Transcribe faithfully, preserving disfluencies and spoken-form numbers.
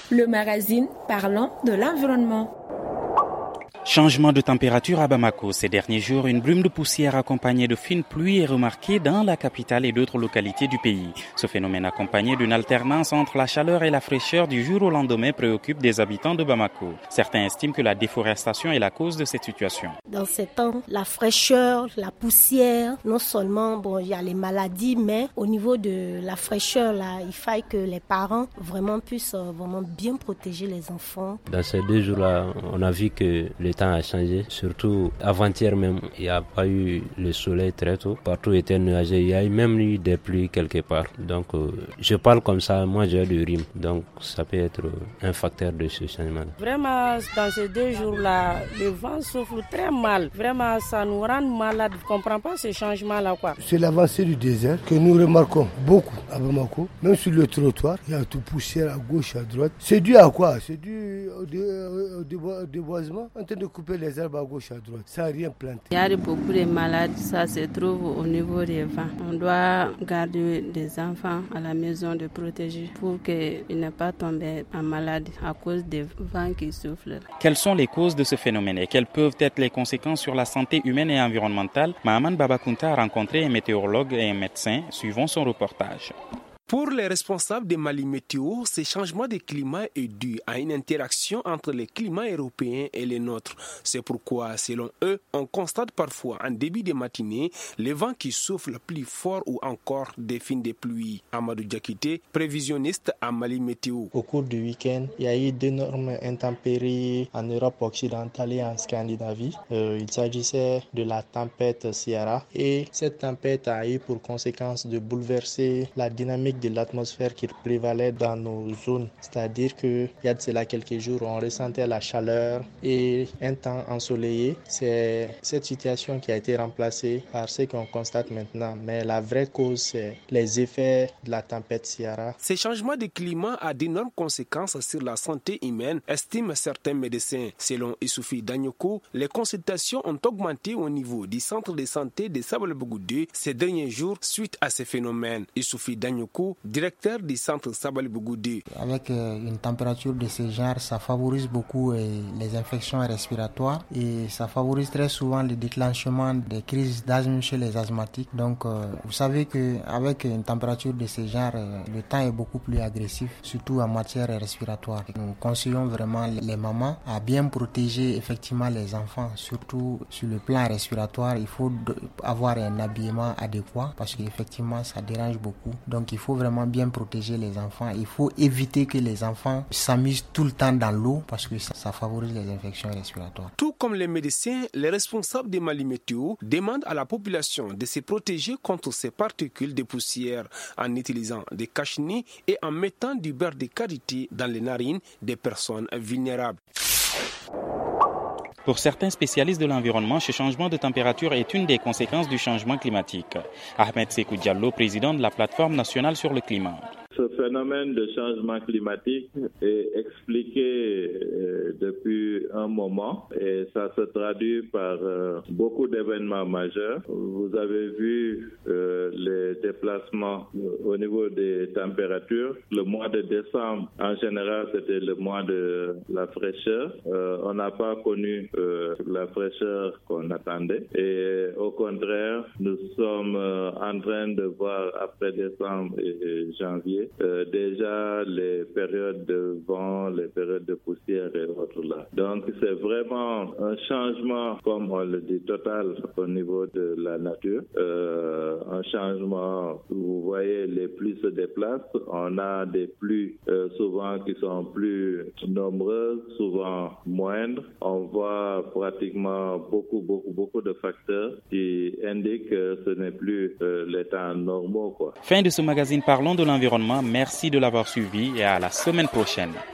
le magazine parlant de l'environnement. Changement de température à Bamako. Ces derniers jours, une brume de poussière accompagnée de fines pluies est remarquée dans la capitale et d'autres localités du pays. Ce phénomène accompagné d'une alternance entre la chaleur et la fraîcheur du jour au lendemain préoccupe des habitants de Bamako. Certains estiment que la déforestation est la cause de cette situation. Dans ces temps, la fraîcheur, la poussière, non seulement bon, il y a les maladies, mais au niveau de la fraîcheur, là, il faille que les parents vraiment puissent euh, vraiment bien protéger les enfants. Dans ces deux jours-là, on a vu que le temps a changé, surtout avant-hier même, il n'y a pas eu le soleil très tôt, partout était nuageux, il y a même eu des pluies quelque part. Donc euh, je parle comme ça, moi j'ai du rhume, donc ça peut être un facteur de ce changement. Vraiment, dans ces deux jours-là, le vent souffle très mal, vraiment ça nous rend malades, je ne comprends pas ce changement-là quoi. C'est l'avancée du désert que nous remarquons beaucoup à Bamako, même sur le trottoir, il y a tout poussière à gauche, à droite. C'est dû à quoi? C'est dû au, dé, au déboisement, en train de couper les arbres à gauche à droite, ça n'a rien planté. Il y a beaucoup de malades, ça se trouve au niveau des vents. On doit garder des enfants à la maison de protéger pour qu'ils n'aient pas tombé en maladie à cause des vents qui soufflent. Quelles sont les causes de ce phénomène et quelles peuvent être les conséquences sur la santé humaine et environnementale? Mahaman Babakunta a rencontré un météorologue et un médecin, suivant son reportage. Pour les responsables des Mali Météo, ce changement de climat est dû à une interaction entre les climats européens et les nôtres. C'est pourquoi, selon eux, on constate parfois en début de matinée les vents qui soufflent plus fort ou encore des fines de pluie. Amadou Diakité, prévisionniste à Mali Météo. Au cours du week-end, il y a eu d'énormes intempéries en Europe occidentale et en Scandinavie. Euh, il s'agissait de la tempête Ciara et cette tempête a eu pour conséquence de bouleverser la dynamique de l'atmosphère qui prévalait dans nos zones. C'est-à-dire qu'il y a de cela quelques jours, on ressentait la chaleur et un temps ensoleillé. C'est cette situation qui a été remplacée par ce qu'on constate maintenant. Mais la vraie cause, c'est les effets de la tempête Ciara. Ces changements de climat ont d'énormes conséquences sur la santé humaine, estiment certains médecins. Selon Issoufi Danyoko, les consultations ont augmenté au niveau du centre de santé de Sabal-Bougoudé ces derniers jours suite à ces phénomènes. Issoufi Danyoko, directeur du centre Sabal-Bougoudé. Avec euh, une température de ce genre, ça favorise beaucoup euh, les infections respiratoires et ça favorise très souvent le déclenchement des crises d'asthme chez les asthmatiques. Donc, euh, vous savez qu'avec une température de ce genre, euh, le temps est beaucoup plus agressif, surtout en matière respiratoire. Nous conseillons vraiment les mamans à bien protéger effectivement les enfants, surtout sur le plan respiratoire. Il faut avoir un habillement adéquat parce qu'effectivement, ça dérange beaucoup. Donc, il faut vraiment bien protéger les enfants. Il faut éviter que les enfants s'amusent tout le temps dans l'eau parce que ça, ça favorise les infections respiratoires. Tout comme les médecins, les responsables des Mali Météo demandent à la population de se protéger contre ces particules de poussière en utilisant des cache-nez et en mettant du beurre de karité dans les narines des personnes vulnérables. Pour certains spécialistes de l'environnement, ce changement de température est une des conséquences du changement climatique. Ahmed Sekou Diallo, président de la plateforme nationale sur le climat. Ce phénomène de changement climatique est expliqué euh, depuis un moment et ça se traduit par euh, beaucoup d'événements majeurs. Vous avez vu euh, les déplacements au niveau des températures. Le mois de décembre, en général, c'était le mois de la fraîcheur. Euh, on n'a pas connu euh, la fraîcheur qu'on attendait et au contraire, nous sommes euh, en train de voir après décembre et, et janvier Euh, déjà les périodes de vent, les périodes de poussière et autres là. Donc c'est vraiment un changement, comme on le dit, total au niveau de la nature. Euh, un changement, vous voyez, les pluies se déplacent. On a des pluies euh, souvent qui sont plus nombreuses, souvent moindres. On voit pratiquement beaucoup, beaucoup, beaucoup de facteurs qui indiquent que ce n'est plus euh, les temps normaux, quoi. Fin de ce magazine Parlons de l'environnement. Merci de l'avoir suivi et à la semaine prochaine.